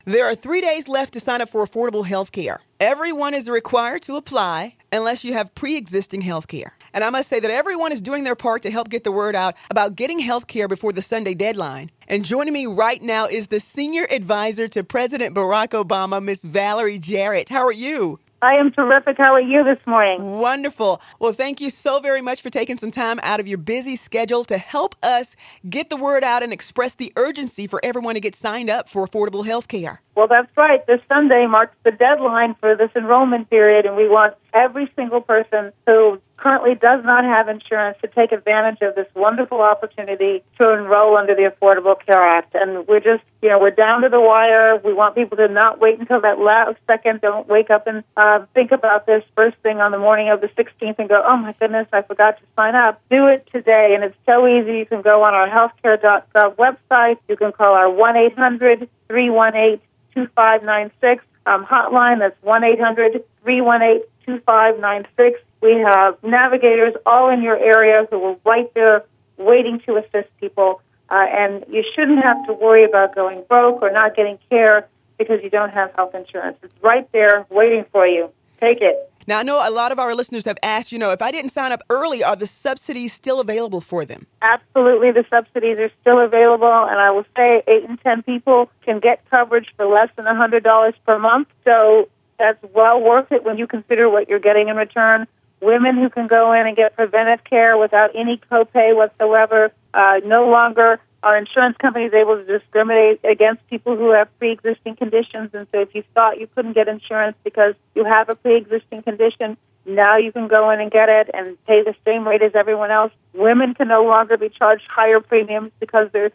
There are 3 days left to sign up for affordable health care. Everyone is required to apply unless you have pre-existing health care. And I must say that everyone is doing their part to help get the word out about getting health care before the Sunday deadline. And joining me right now is the Senior Advisor to President Barack Obama, Miss Valerie Jarrett. How are you? I am terrific. How are you this morning? Wonderful. Well, thank you so very much for taking some time out of your busy schedule to help us get the word out and express the urgency for everyone to get signed up for affordable health care. Well, that's right. This Sunday marks the deadline for this enrollment period, and we want every single person who currently does not have insurance to take advantage of this wonderful opportunity to enroll under the Affordable Care Act. And we're just, we're down to the wire. We want people to not wait until that last second. Don't wake up and think about this first thing on the morning of the 16th and go, oh, my goodness, I forgot to sign up. Do it today, and it's so easy. You can go on our healthcare.gov website. You can call our 1-800-318-2596 hotline. That's 1-800-318-2596. We have navigators all in your area who are right there waiting to assist people. And you shouldn't have to worry about going broke or not getting care because you don't have health insurance. It's right there waiting for you. Take it. Now, I know a lot of our listeners have asked, if I didn't sign up early, are the subsidies still available for them? Absolutely. The subsidies are still available. And I will say 8 in 10 people can get coverage for less than $100 per month. So that's well worth it when you consider what you're getting in return. Women who can go in and get preventive care without any copay whatsoever. No longer are insurance companies able to discriminate against people who have pre-existing conditions. And so if you thought you couldn't get insurance because you have a pre-existing condition, now you can go in and get it and pay the same rate as everyone else. Women can no longer be charged higher premiums because they're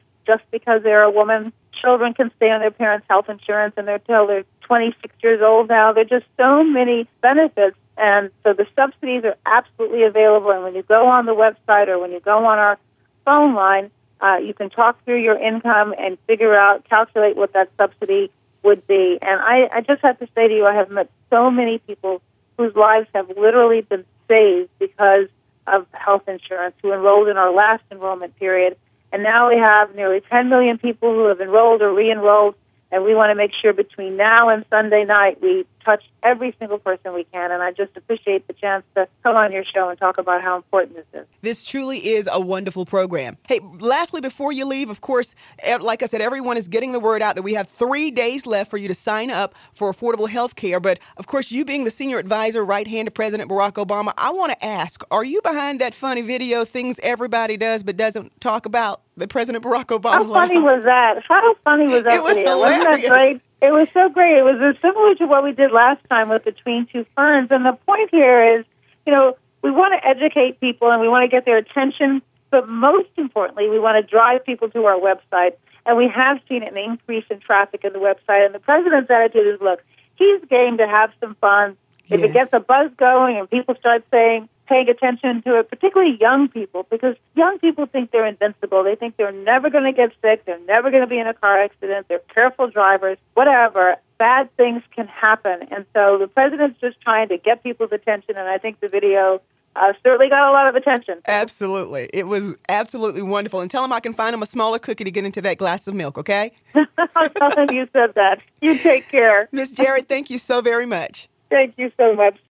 a woman. Children can stay on their parents' health insurance until they're 26 years old now. There are just so many benefits. And so the subsidies are absolutely available. And when you go on the website or when you go on our phone line, you can talk through your income and calculate what that subsidy would be. And I just have to say to you, I have met so many people whose lives have literally been saved because of health insurance who enrolled in our last enrollment period. And now we have nearly 10 million people who have enrolled or re-enrolled. And we want to make sure between now and Sunday night we touch every single person we can. And I just appreciate the chance to come on your show and talk about how important this is. This truly is a wonderful program. Hey, lastly, before you leave, of course, like I said, everyone is getting the word out that we have 3 days left for you to sign up for affordable health care. But, of course, you being the senior advisor, right hand to President Barack Obama, I want to ask, are you behind that funny video, things everybody does but doesn't talk about, that President Barack Obama? How funny was that? How funny was that? It was video? hilarious. Wasn't that great? It was so great. It was similar to what we did last time with Between Two Ferns. And the point here is, we want to educate people and we want to get their attention, but most importantly, we want to drive people to our website. And we have seen an increase in traffic in the website. And the president's attitude is, look, he's game to have some fun. If it gets a buzz going and people start paying attention to it, particularly young people, because young people think they're invincible. They think they're never going to get sick. They're never going to be in a car accident. They're careful drivers, whatever. Bad things can happen. And so the president's just trying to get people's attention, and I think the video certainly got a lot of attention. Absolutely. It was absolutely wonderful. And tell him I can find him a smaller cookie to get into that glass of milk, okay? I'll tell him you said that. You take care. Miss Jarrett, thank you so very much. Thank you so much.